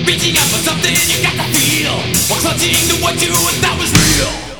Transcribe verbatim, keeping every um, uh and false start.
Reaching out for something you got to feel, while clutching to what you thought was real.